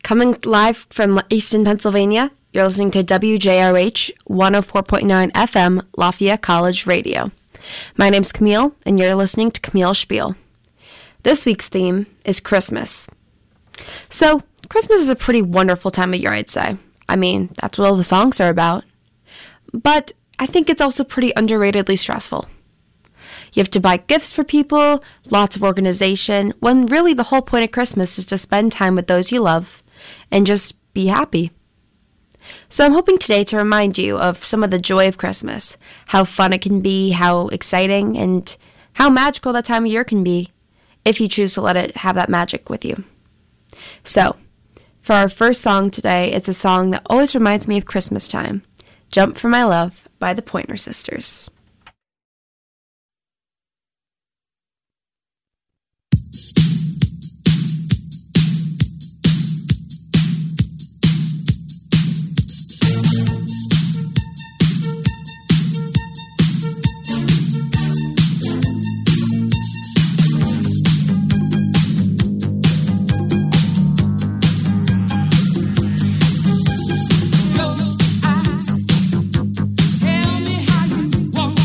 Coming live from Easton, Pennsylvania, you're listening to WJRH 104.9 FM Lafayette College Radio. My name's Camille, and you're listening to Camille Spiel. This week's theme is Christmas. So, Christmas is a pretty wonderful time of year, I'd say. I mean, that's what all the songs are about. But I think it's also pretty underratedly stressful. You have to buy gifts for people, lots of organization, when really the whole point of Christmas is to spend time with those you love and just be happy. So I'm hoping today to remind you of some of the joy of Christmas, how fun it can be, how exciting, and how magical that time of year can be, if you choose to let it have that magic with you. So, for our first song today, it's a song that always reminds me of Christmas time, Jump for My Love by the Pointer Sisters. Tell me how you want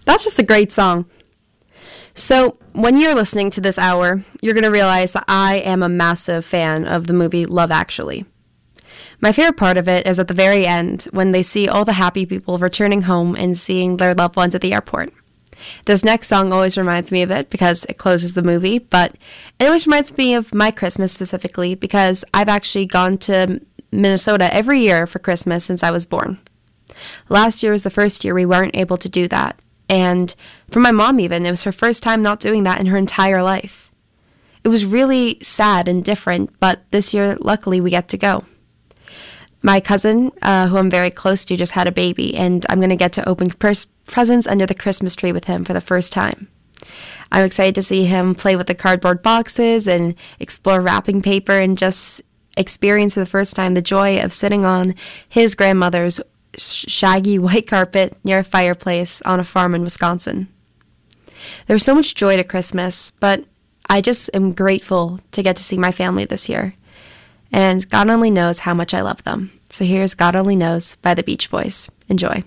That's just a great song. So when you're listening to this hour, you're going to realize that I am a massive fan of the movie Love Actually. My favorite part of it is at the very end when they see all the happy people returning home and seeing their loved ones at the airport. This next song always reminds me of it because it closes the movie, but it always reminds me of my Christmas specifically because I've actually gone to Minnesota every year for Christmas since I was born. Last year was the first year we weren't able to do that, and for my mom even, it was her first time not doing that in her entire life. It was really sad and different, but this year, luckily, we get to go. My cousin, who I'm very close to, just had a baby, and I'm going to get to open presents under the Christmas tree with him for the first time. I'm excited to see him play with the cardboard boxes and explore wrapping paper and just experience for the first time the joy of sitting on his grandmother's shaggy white carpet near a fireplace on a farm in Wisconsin. There's so much joy to Christmas, but I just am grateful to get to see my family this year. And God only knows how much I love them. So here's God Only Knows by the Beach Boys. Enjoy.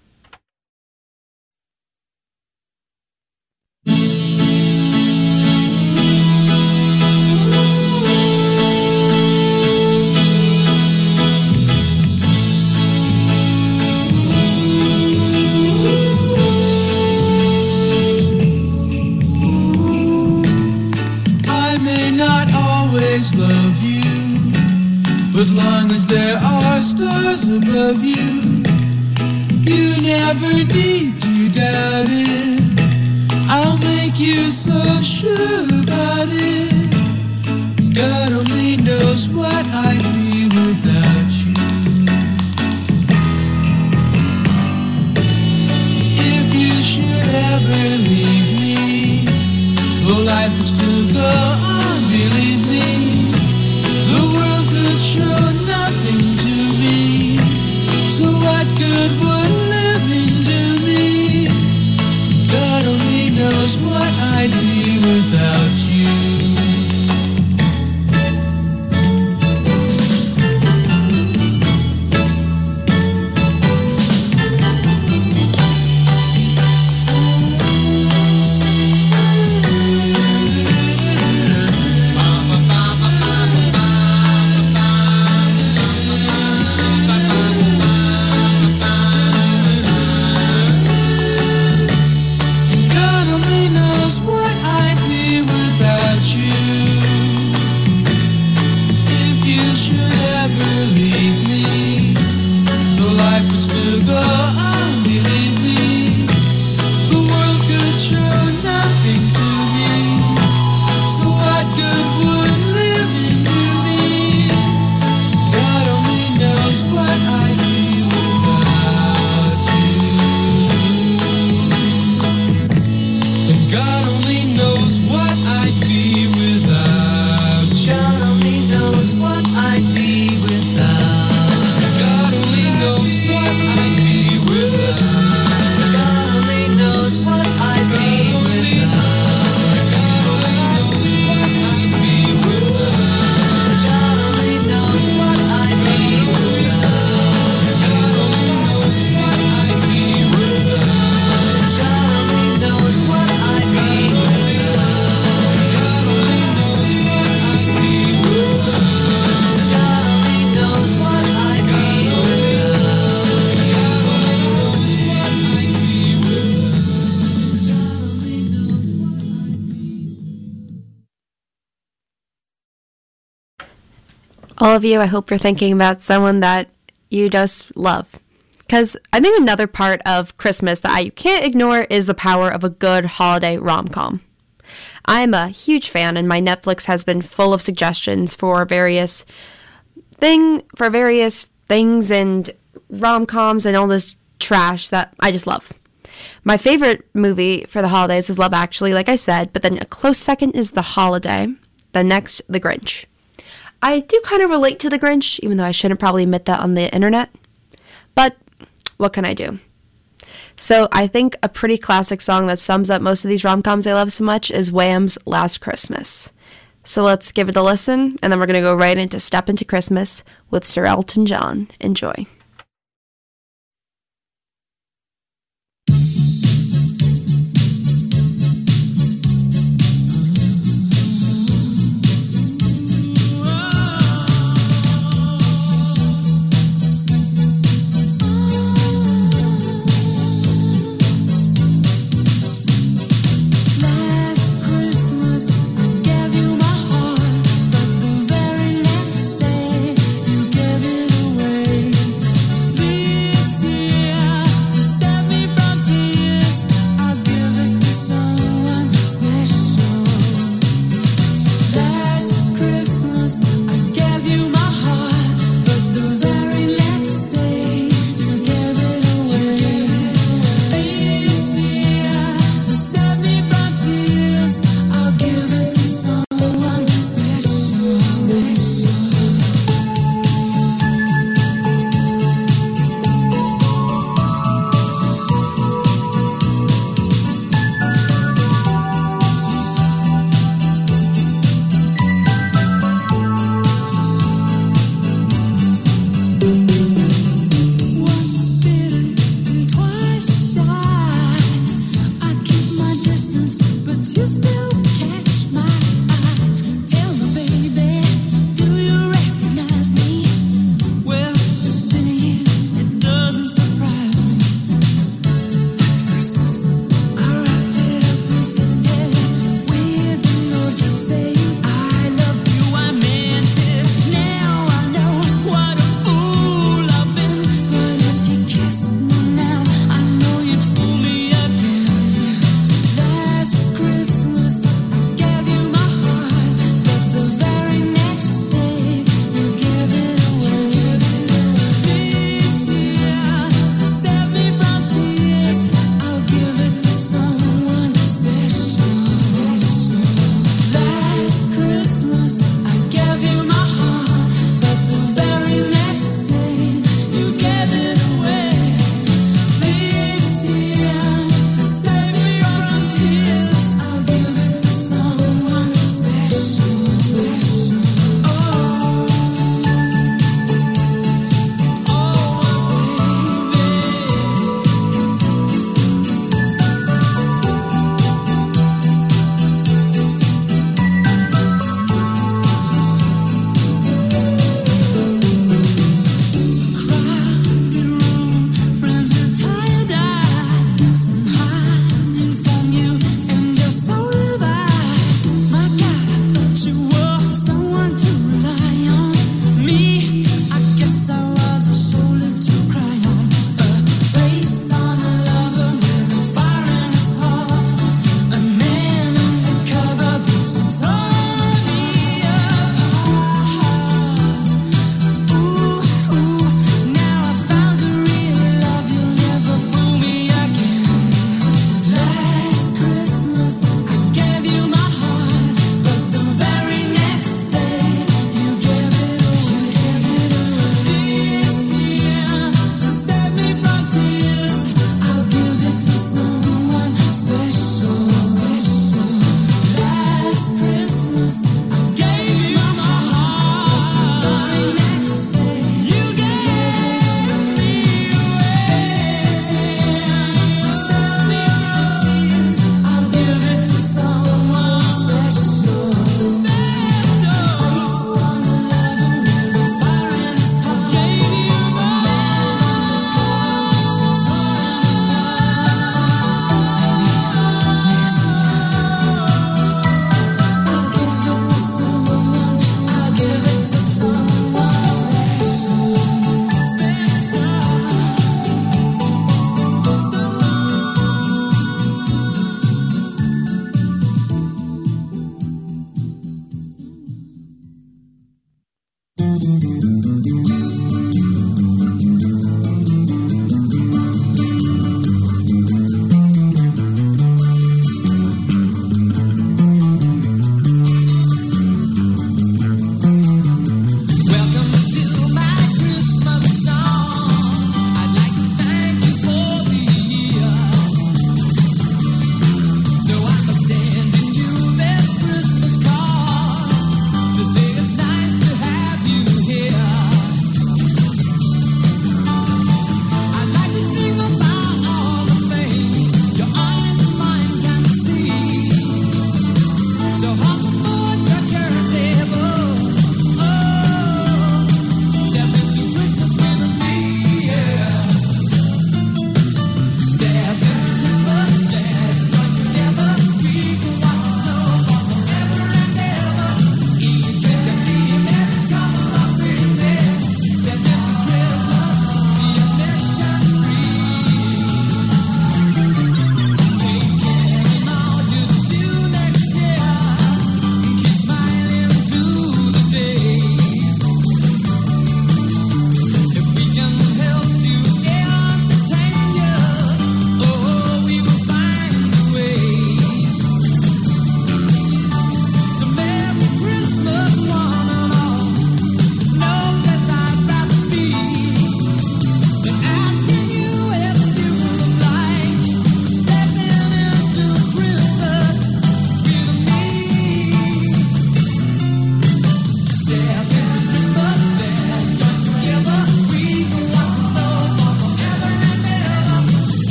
I may not always love you, but long as there are stars above you, you never need to doubt it. I'll make you so sure about it. God only knows what I'd be without you. If you should ever leave me, well, life would still go on, believe me. The world could show nothing to me, so what good would living do me? God only knows what I'd be without you. All of you, I hope you're thinking about someone that you just love. Because I think another part of Christmas that you can't ignore is the power of a good holiday rom-com. I'm a huge fan, and my Netflix has been full of suggestions for various things and rom-coms and all this trash that I just love. My favorite movie for the holidays is Love Actually, like I said, but then a close second is The Holiday, then next, The Grinch. I do kind of relate to The Grinch, even though I shouldn't probably admit that on the internet. But what can I do? So I think a pretty classic song that sums up most of these rom-coms I love so much is Wham's Last Christmas. So let's give it a listen, and then we're going to go right into Step Into Christmas with Sir Elton John. Enjoy.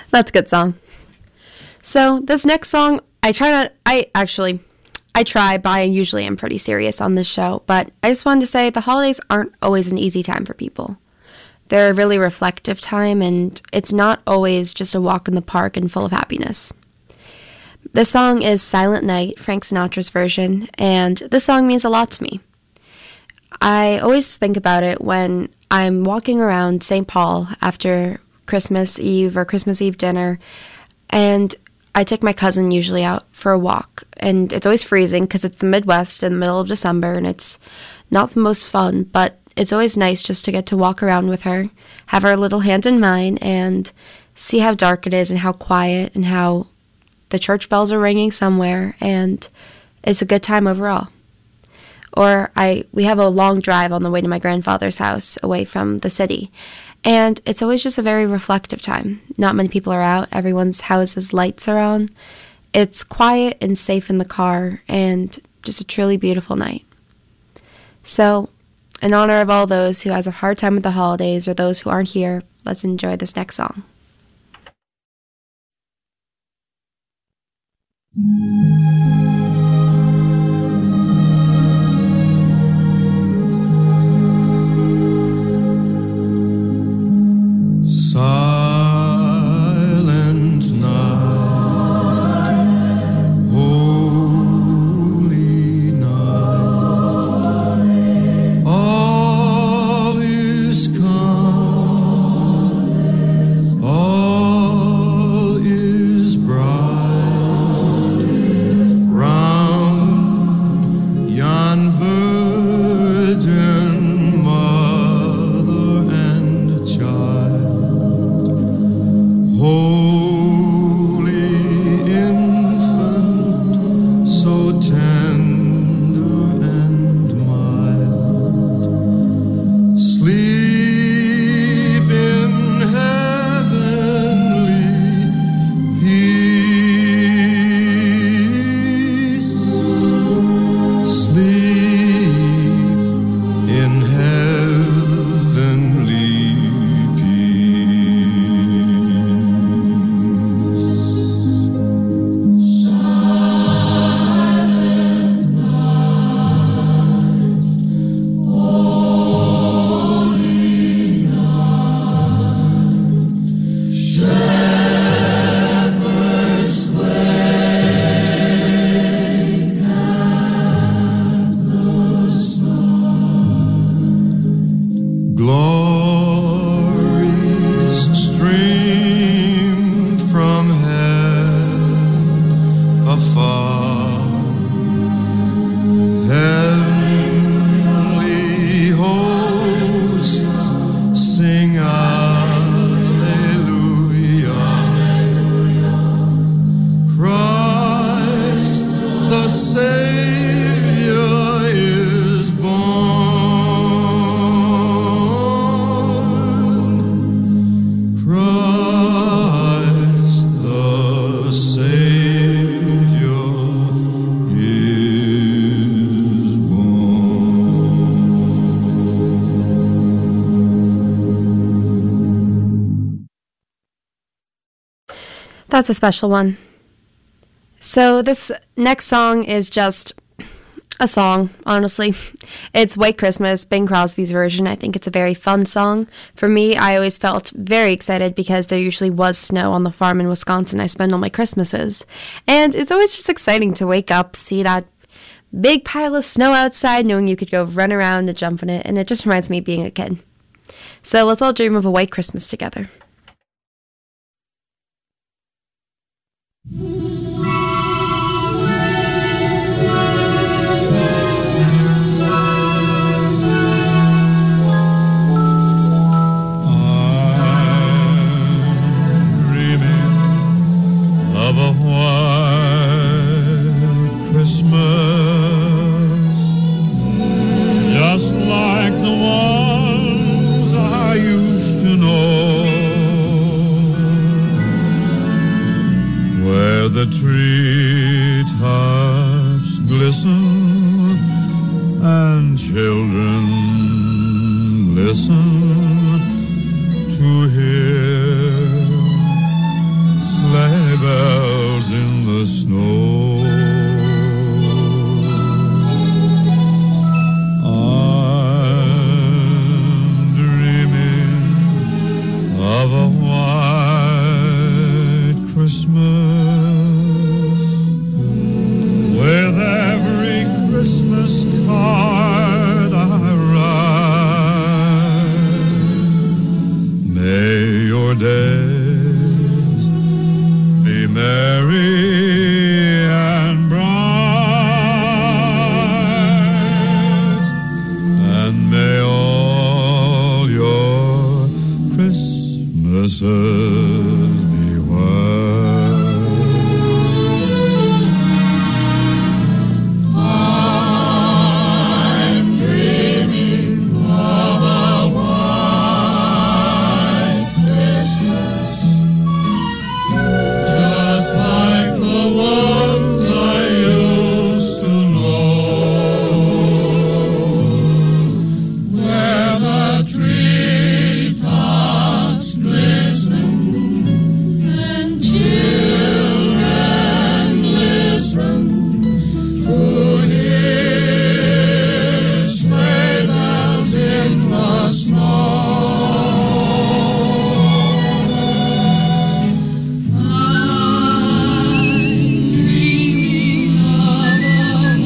That's a good song. So this next song, I try, but I usually am pretty serious on this show. But I just wanted to say the holidays aren't always an easy time for people. They're a really reflective time, and it's not always just a walk in the park and full of happiness. This song is Silent Night, Frank Sinatra's version, and this song means a lot to me. I always think about it when I'm walking around St. Paul after Christmas Eve or Christmas Eve dinner, and I take my cousin usually out for a walk, and it's always freezing because it's the Midwest in the middle of December, and it's not the most fun, but it's always nice just to get to walk around with her, have her little hand in mine, and see how dark it is and how quiet and how the church bells are ringing somewhere, and it's a good time overall. Or we have a long drive on the way to my grandfather's house away from the city, and it's always just a very reflective time. Not many people are out. Everyone's house's lights are on. It's quiet and safe in the car, and just a truly beautiful night. So, in honor of all those who has a hard time with the holidays or those who aren't here, let's enjoy this next song. Silent night, holy night, all is calm, all is bright, round yon virgin mother and child, holy infant, so tender and mild, sleep in heavenly peace, sleep in heavenly peace. Silent night, holy night, shepherds wake at the sun. Glories stream from heaven afar, heavenly hosts sing Alleluia. Christ the Savior is born. Christ the Savior is born. That's a special one. So this next song is just a song, honestly. It's White Christmas, Bing Crosby's version. I think it's a very fun song. For me, I always felt very excited because there usually was snow on the farm in Wisconsin I spend all my Christmases. And it's always just exciting to wake up, see that big pile of snow outside, knowing you could go run around and jump in it, and it just reminds me of being a kid. So let's all dream of a white Christmas together. Dreaming of a white Christmas, just like the ones I used to know, where the treetops glisten and children listen to hear bells in the snow. I'm dreaming of a white Christmas with every Christmas card I write. May your days be merry and bright, and may all your Christmases be white. I'm dreaming of a white Christmas, just like the ones I used to know, where the treetops glisten and children listen to hear sleigh bells in the snow. Dreaming of a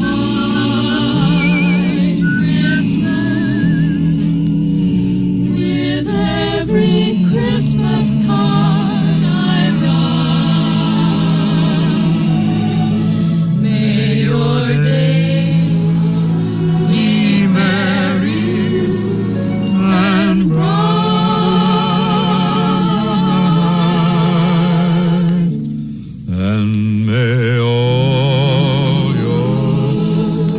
white Christmas with every Christmas card I write. May your days be merry and bright, and may all your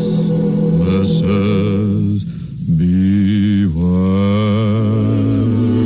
Christmases be white.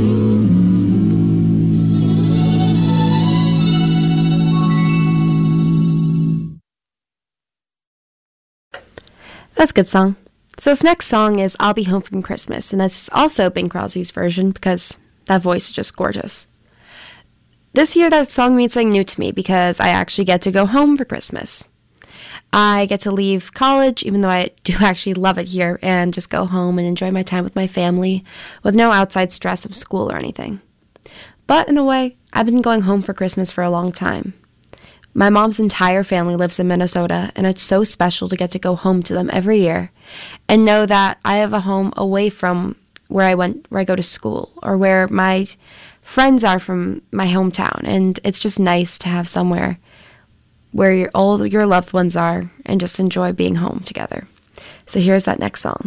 That's a good song. So this next song is I'll Be Home from Christmas, and this is also Bing Crosby's version because that voice is just gorgeous. This year that song means something new to me because I actually get to go home for Christmas. I get to leave college, even though I do actually love it here, and just go home and enjoy my time with my family with no outside stress of school or anything. But in a way, I've been going home for Christmas for a long time. My mom's entire family lives in Minnesota, and it's so special to get to go home to them every year and know that I have a home away from where I go to school, or where my friends are from my hometown. And it's just nice to have somewhere where all your loved ones are and just enjoy being home together. So here's that next song.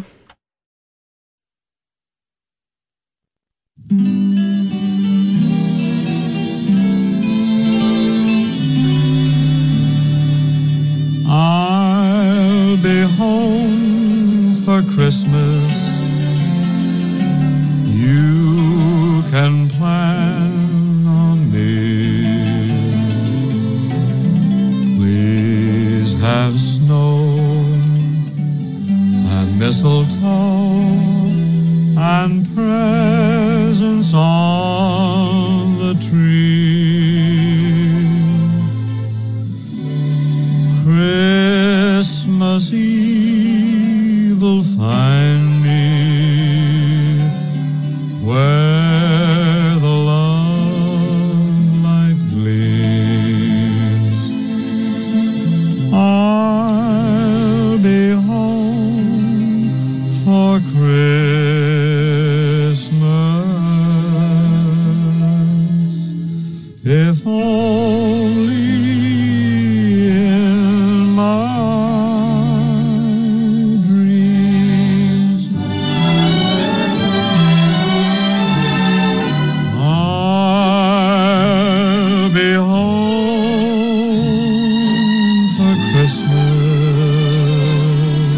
I'll be home for Christmas. You can plan on me. Please have snow and mistletoe and presents on the tree. Christmas Eve will find me where the love light gleams. I'll be home for Christmas, if only in my dreams. I'll be home for Christmas.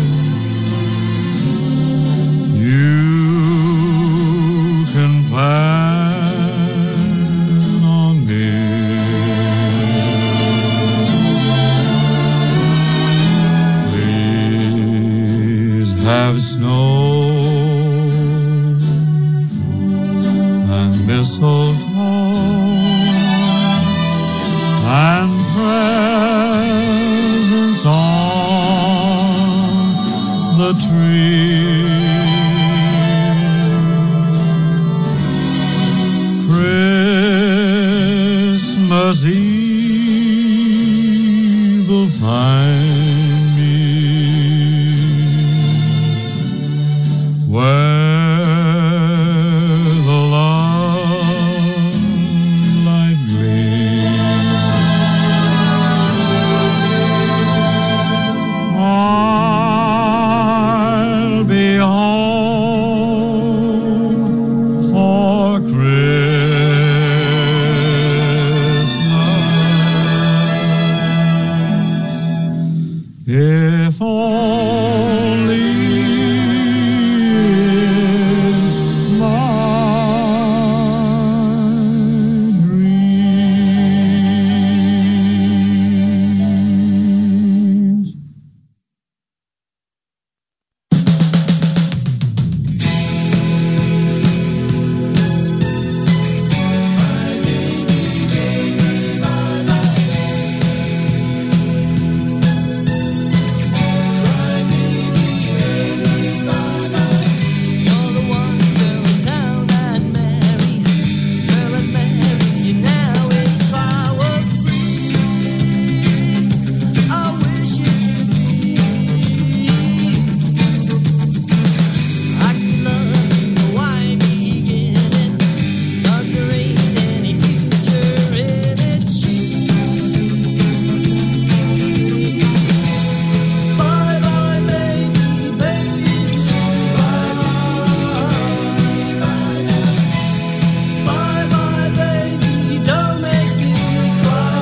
You can plan on me. Please have snow and mistletoe and presents on the tree. Christmas Eve will find me where the light gleams. I'll be home for Christmas. If only in my dreams. You're the one girl in town I'd marry. Girl, I'd marry you now if I were free. I wish you could be. I could love you, but why beginning? 'Cause there ain't any future in it. Bye bye, baby, baby. Bye bye, baby, don't make me cry.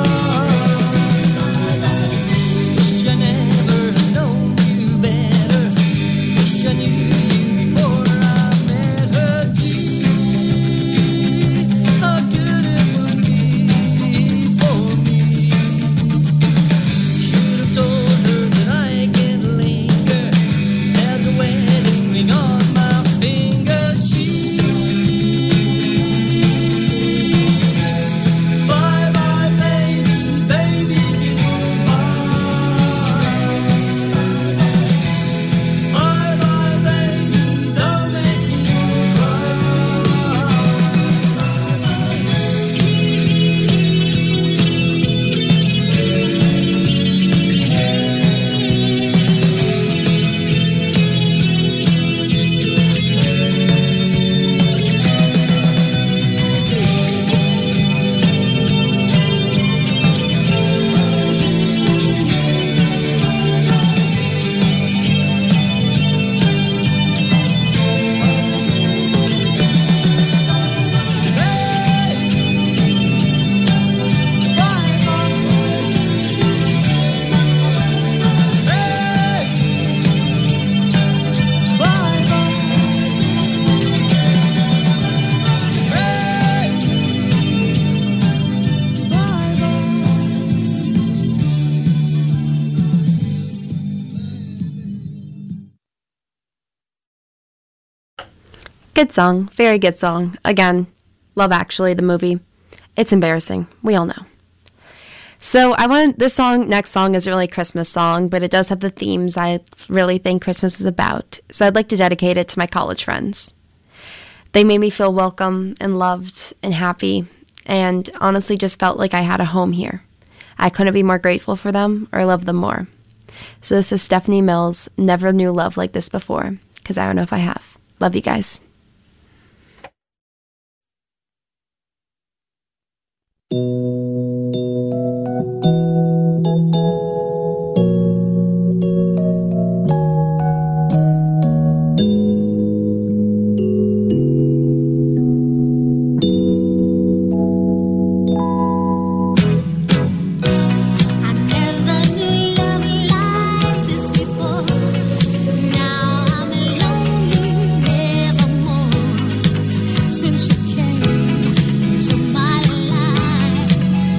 Wish I never had known you better. Wish I knew you before I met her too. How good it would be for me. Should have told her that I can linger. There's a wedding ring on my finger. Bye bye, baby, baby, goodbye. Bye bye, baby, don't make me cry. Good song. Very good song. Again, Love Actually, the movie. It's embarrassing. We all know. So this next song isn't really a Christmas song, but it does have the themes I really think Christmas is about. So I'd like to dedicate it to my college friends. They made me feel welcome and loved and happy, and honestly just felt like I had a home here. I couldn't be more grateful for them or love them more. So this is Stephanie Mills, Never Knew Love Like This Before, because I don't know if I have. Love you guys. I never knew love like this before. Now I'm lonely nevermore. Since you came into my life,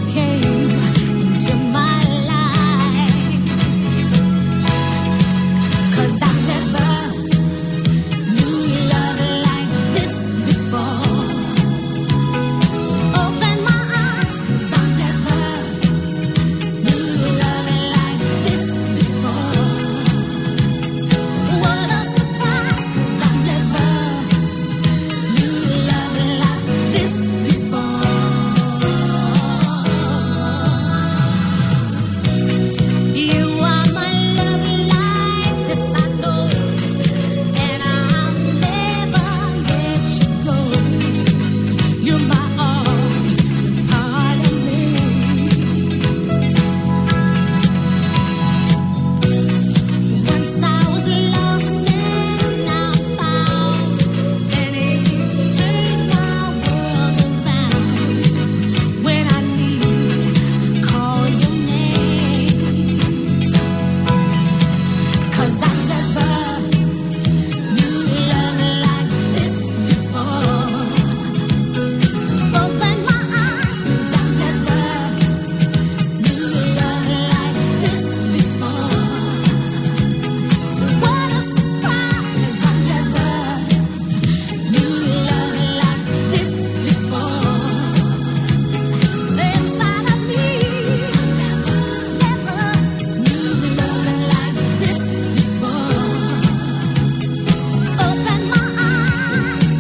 came into my life. 'Cause I never knew love like this before. Open my eyes, 'cause I never knew love like this before. What a surprise, 'cause I never knew love like this before. You are my love like this, I know, and I'll never let you go. You're my all, part of me. Once I was lost and now found, and it turned my world around. When I need, call your name. 'Cause I never knew love like this before. Open my eyes, 'cause I never knew love like this before. What a surprise, 'cause I never knew love like this before. Inside of me, never knew love like this before. Open my eyes,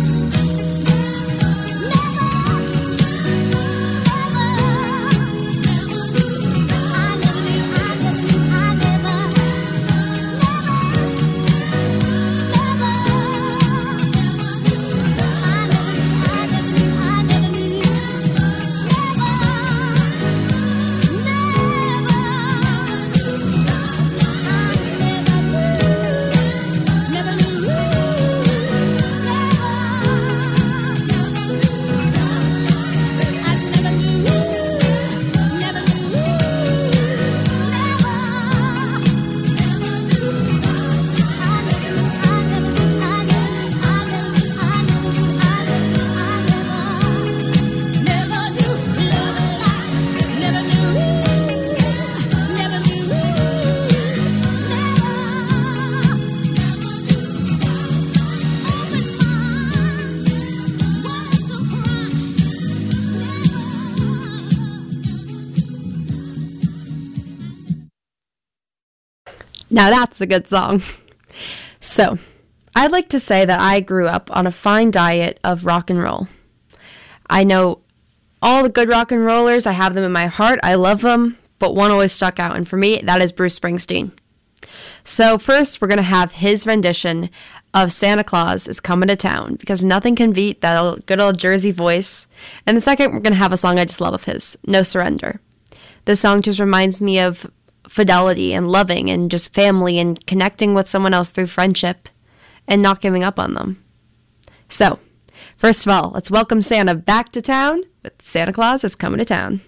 Now that's a good song. So, I'd like to say that I grew up on a fine diet of rock and roll. I know all the good rock and rollers. I have them in my heart. I love them, but one always stuck out, and for me, that is Bruce Springsteen. So first, we're going to have his rendition of Santa Claus is Coming to Town, because nothing can beat that good old Jersey voice. And the second, we're going to have a song I just love of his, No Surrender. This song just reminds me of fidelity and loving and just family and connecting with someone else through friendship and not giving up on them. So, first of all, let's welcome Santa back to town with Santa Claus is Coming to Town.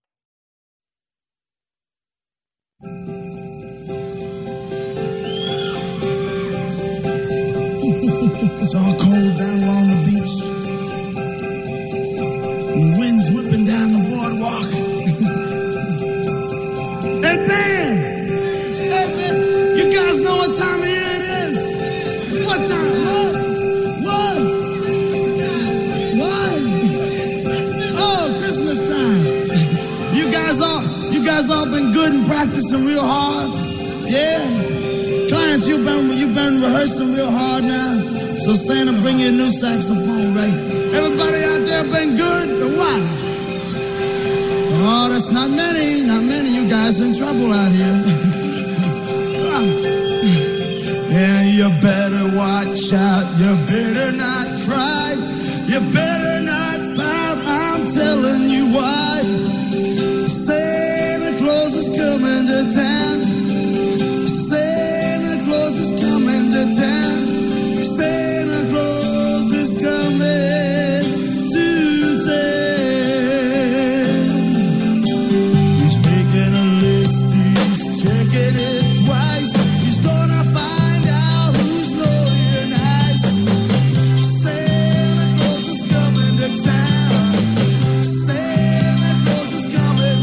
It's all cold down along the beach. And the wind's whipping down the boardwalk. Hey, man! Hey, man! You guys know what time of year it is? What time? What? Oh, Christmas time. You guys all been good and practicing real hard? Yeah? Clarence, you've been rehearsing real hard now. So Santa, bring you a new saxophone, right? Everybody out there been good or what? Oh, that's not many. You guys in trouble out here. Yeah, you better watch out. You better not cry. You better not pout. I'm telling you why. Santa Claus is coming to town. Santa Claus is coming to town. Santa Claus is coming to town. He's making a list, he's checking it twice. He's gonna find out who's loyal and nice. Santa Claus is coming to town. Santa Claus is coming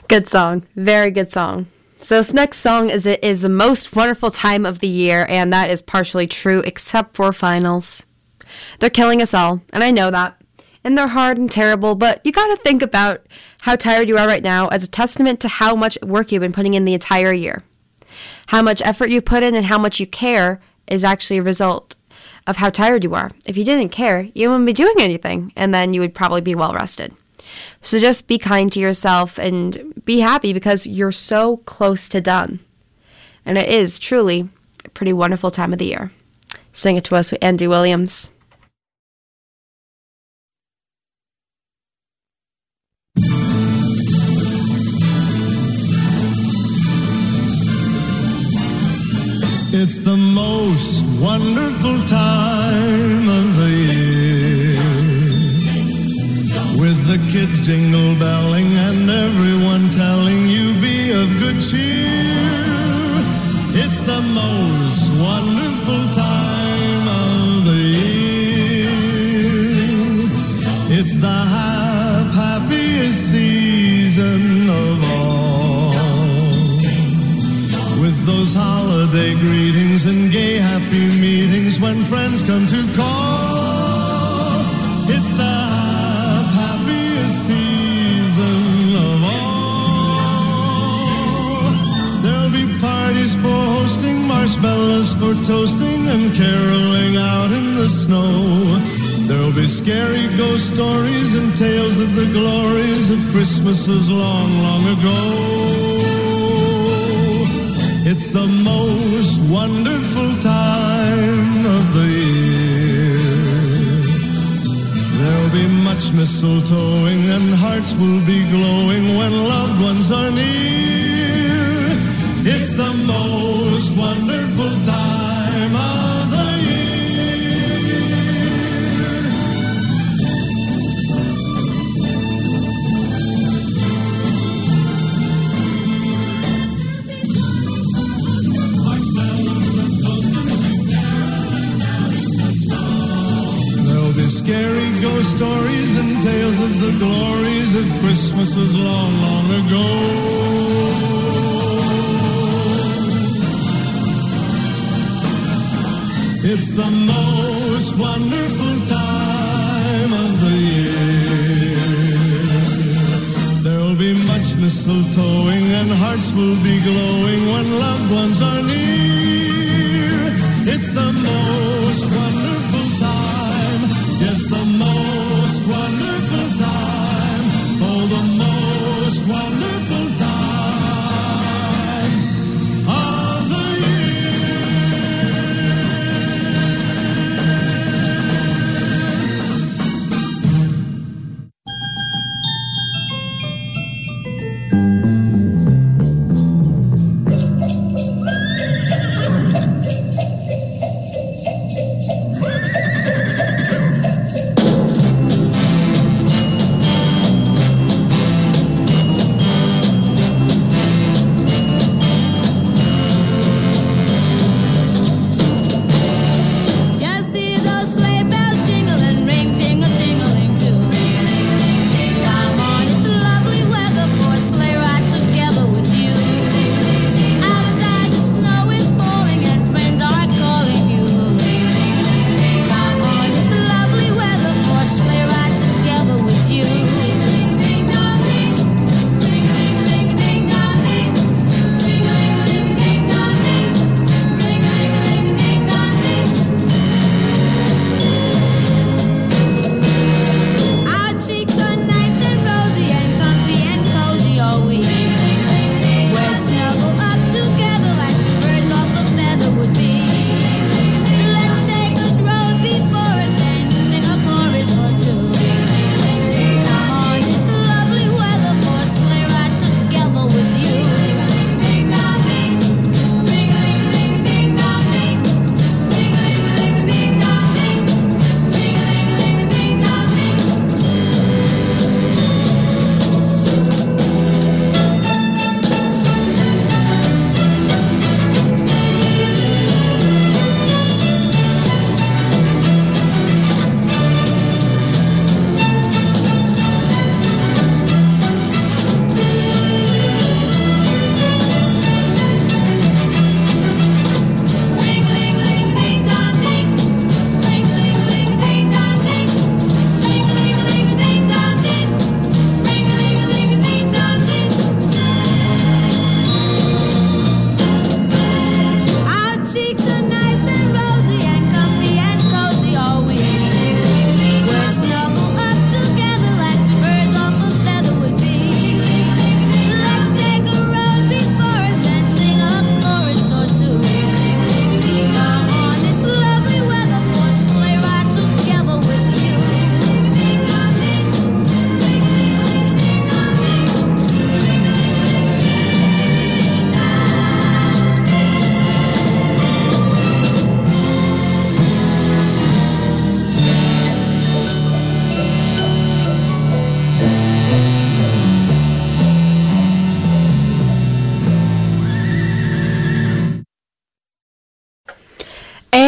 Good song. Very good song. So this next song is It Is the Most Wonderful Time of the Year, and that is partially true except for finals. They're killing us all, and I know that. And they're hard and terrible, but you gotta think about how tired you are right now as a testament to how much work you've been putting in the entire year. How much effort you put in and how much you care is actually a result of how tired you are. If you didn't care, you wouldn't be doing anything, and then you would probably be well rested. So just be kind to yourself and be happy because you're so close to done. And it is truly a pretty wonderful time of the year. Sing it to us with Andy Williams. It's the most wonderful time of the year, with the kids jingle belling and everyone telling you be of good cheer. It's the most wonderful time of the year. It's the happiest season of all, with those holiday greetings and gay happy meetings when friends come to call. It's the happiest season of all. There'll be parties for hosting, marshmallows for toasting, and caroling out in the snow. There'll be scary ghost stories and tales of the glories of Christmases long, long ago. It's the most wonderful time of the year. There'll be much mistletoeing and hearts will be glowing when loved ones are near. It's the most wonderful time of the year. Scary ghost stories and tales of the glories of Christmases long, long ago. It's the most wonderful time of the year. There'll be much mistletoeing and hearts will be glowing when loved ones are near. It's the most wonderful time. Yes, the most wonderful time. Oh, the most wonderful time of the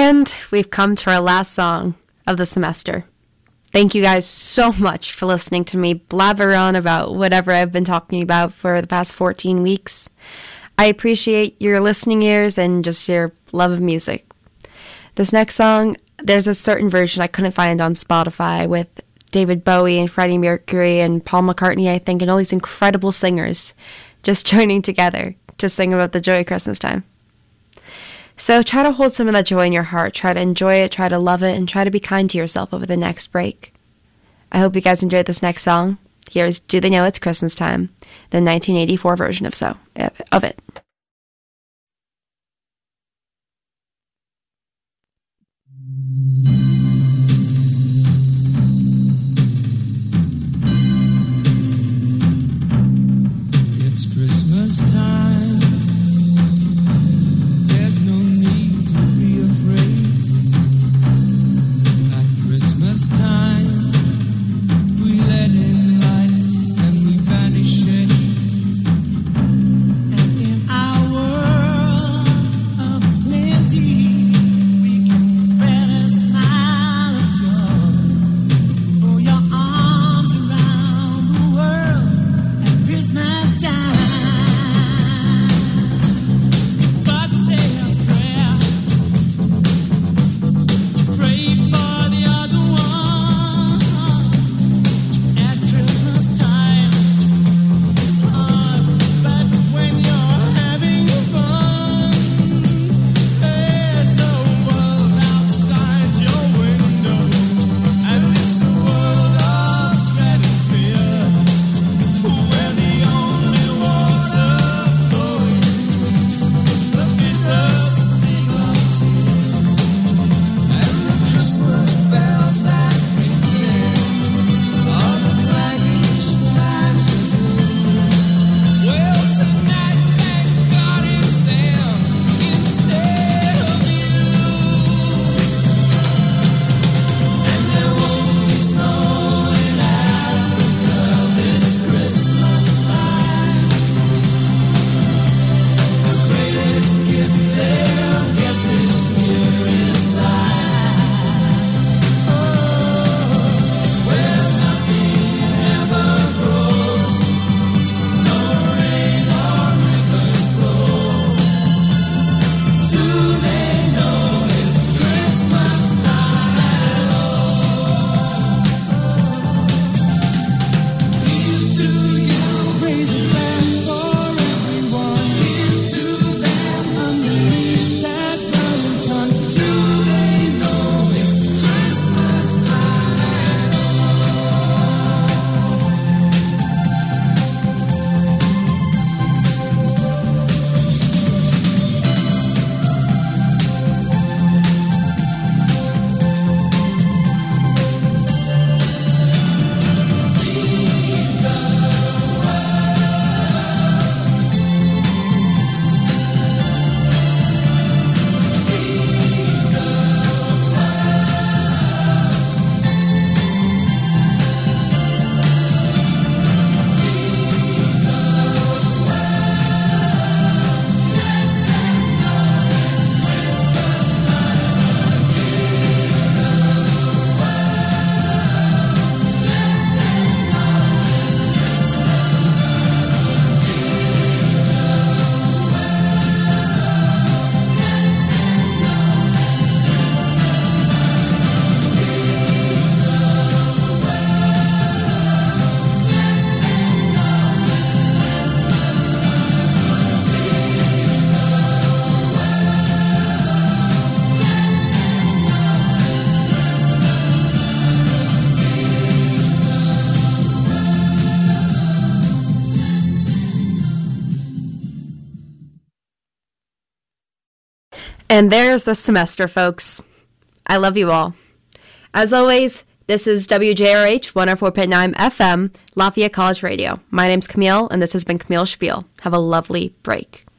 And we've come to our last song of the semester. Thank you guys so much for listening to me blabber on about whatever I've been talking about for the past 14 weeks. I appreciate your listening ears and just your love of music. This next song, there's a certain version I couldn't find on Spotify with David Bowie and Freddie Mercury and Paul McCartney, I think, and all these incredible singers just joining together to sing about the joy of Christmas time. So try to hold some of that joy in your heart. Try to enjoy it, try to love it, and try to be kind to yourself over the next break. I hope you guys enjoyed this next song. Here's Do They Know It's Christmas Time, the 1984 version of it. It's Christmas time. There's no need to be afraid. At Christmas time, we let in light and we banish it. And in our world of plenty, we can spread a smile of joy. Throw your arms around the world at Christmas time. But say a prayer, pray for the other ones. At Christmas time, it's hard, but when you're having fun, there's no world outside your window, and it's a world of dread and fear, where the only water flowing is the bitter sting of tears, and the Christmas bells that ring there are the clanging chimes of doom. Well, tonight, thank God it's them instead of you. And there won't be snow in Africa this Christmas time. The greatest gift they'll get this year is life. Where nothing ever grows, no rain or rivers flow. Do they know it's Christmas time at all? Here's to you, raise a glass for everyone. Here's to them underneath that burning sun. Do they know it's Christmas time at And there's the semester, folks. I love you all. As always, this is WJRH 104.9 FM, Lafayette College Radio. My name's Camille, and this has been Camille Spiel. Have a lovely break.